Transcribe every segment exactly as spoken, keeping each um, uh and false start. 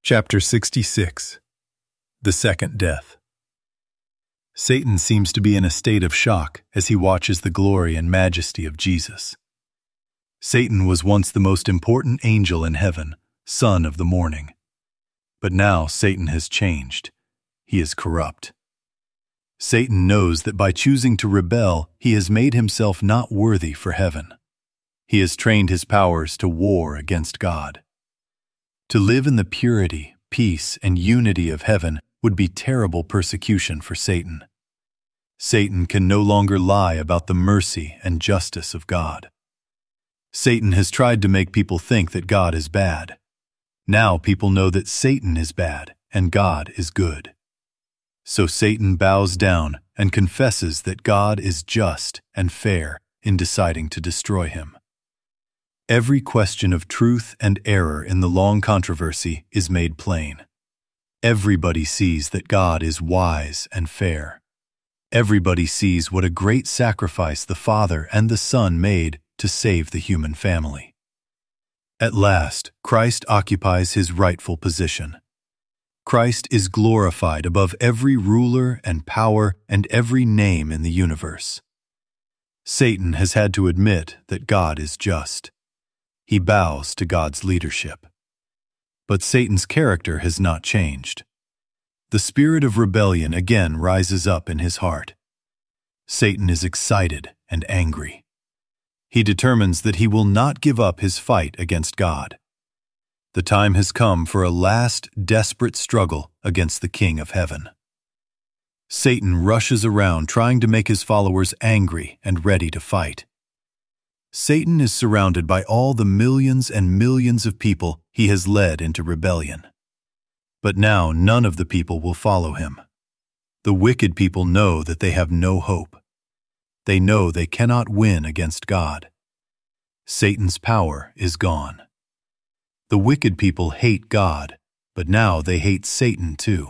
Chapter sixty-six. The Second Death. Satan seems to be in a state of shock as he watches the glory and majesty of Jesus. Satan was once the most important angel in heaven, son of the morning. But now Satan has changed. He is corrupt. Satan knows that by choosing to rebel, he has made himself not worthy for heaven. He has trained his powers to war against God. To live in the purity, peace, and unity of heaven would be terrible persecution for Satan. Satan can no longer lie about the mercy and justice of God. Satan has tried to make people think that God is bad. Now people know that Satan is bad and God is good. So Satan bows down and confesses that God is just and fair in deciding to destroy him. Every question of truth and error in the long controversy is made plain. Everybody sees that God is wise and fair. Everybody sees what a great sacrifice the Father and the Son made to save the human family. At last, Christ occupies his rightful position. Christ is glorified above every ruler and power and every name in the universe. Satan has had to admit that God is just. He bows to God's leadership. But Satan's character has not changed. The spirit of rebellion again rises up in his heart. Satan is excited and angry. He determines that he will not give up his fight against God. The time has come for a last desperate struggle against the King of Heaven. Satan rushes around trying to make his followers angry and ready to fight. Satan is surrounded by all the millions and millions of people he has led into rebellion. But now none of the people will follow him. The wicked people know that they have no hope. They know they cannot win against God. Satan's power is gone. The wicked people hate God, but now they hate Satan too.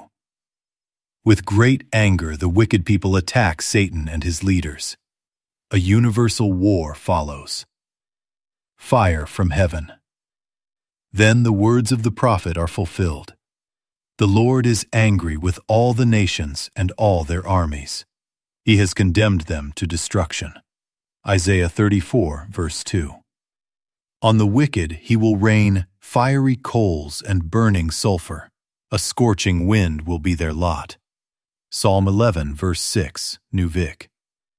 With great anger, the wicked people attack Satan and his leaders. A universal war follows. Fire from heaven. Then the words of the prophet are fulfilled. The Lord is angry with all the nations and all their armies. He has condemned them to destruction. Isaiah thirty-four, verse two. On the wicked he will rain fiery coals and burning sulfur. A scorching wind will be their lot. Psalm eleven, verse six, New Vic.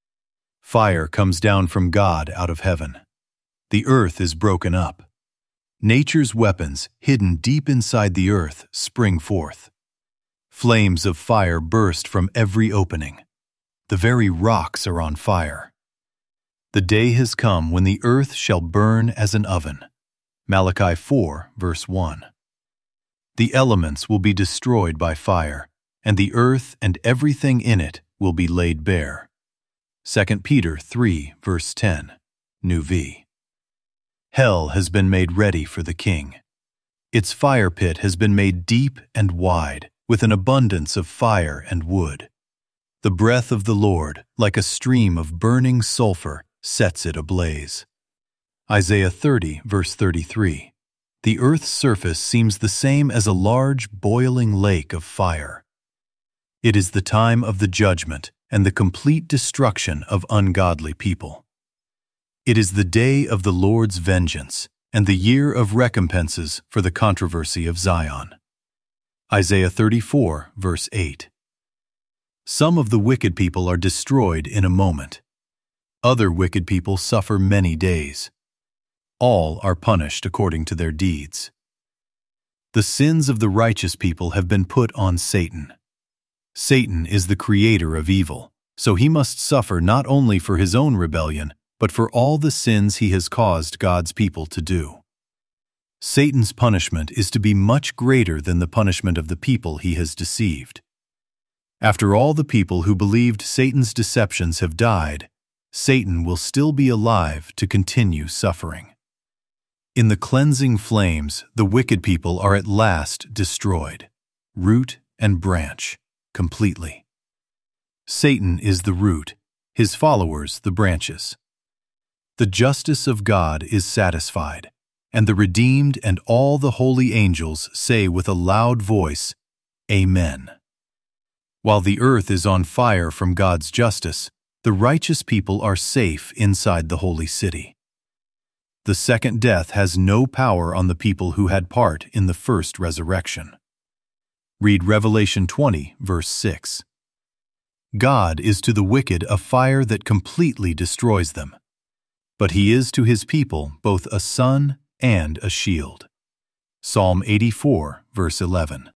Fire comes down from God out of heaven. The earth is broken up. Nature's weapons, hidden deep inside the earth, spring forth. Flames of fire burst from every opening. The very rocks are on fire. The day has come when the earth shall burn as an oven. Malachi four, verse one. The elements will be destroyed by fire, and the earth and everything in it will be laid bare. Second Peter three, verse ten, New V. Hell has been made ready for the king. Its fire pit has been made deep and wide, with an abundance of fire and wood. The breath of the Lord, like a stream of burning sulfur, sets it ablaze. Isaiah thirty, verse thirty-three. The earth's surface seems the same as a large boiling lake of fire. It is the time of the judgment and the complete destruction of ungodly people. It is the day of the Lord's vengeance and the year of recompenses for the controversy of Zion. Isaiah thirty-four, verse eight. Some of the wicked people are destroyed in a moment. Other wicked people suffer many days. All are punished according to their deeds. The sins of the righteous people have been put on Satan. Satan is the creator of evil, so he must suffer not only for his own rebellion, but for all the sins he has caused God's people to do. Satan's punishment is to be much greater than the punishment of the people he has deceived. After all the people who believed Satan's deceptions have died, Satan will still be alive to continue suffering. In the cleansing flames, the wicked people are at last destroyed, root and branch, completely. Satan is the root, his followers the branches. The justice of God is satisfied. and the redeemed and all the holy angels say with a loud voice, Amen. While the earth is on fire from God's justice, the righteous people are safe inside the holy city. The second death has no power on the people who had part in the first resurrection. Read Revelation twenty, verse six. God is to the wicked a fire that completely destroys them, but He is to His people both a sun and a shield. Psalm eighty-four, verse eleven.